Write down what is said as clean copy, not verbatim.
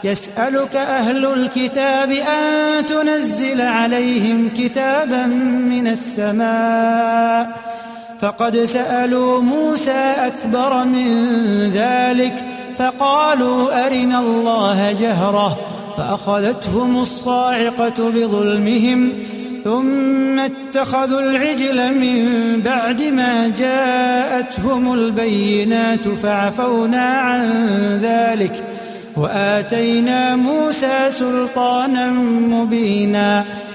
يسألك أهل الكتاب أن تنزل عليهم كتابا من السماء فقد سألوا موسى أكبر من ذلك فقالوا أرنا الله جهرة فأخذتهم الصاعقة بظلمهم ثم اتخذوا العجل من بعد ما جاءتهم البينات فعفونا عن ذلك وآتينا موسى سلطانا مبينا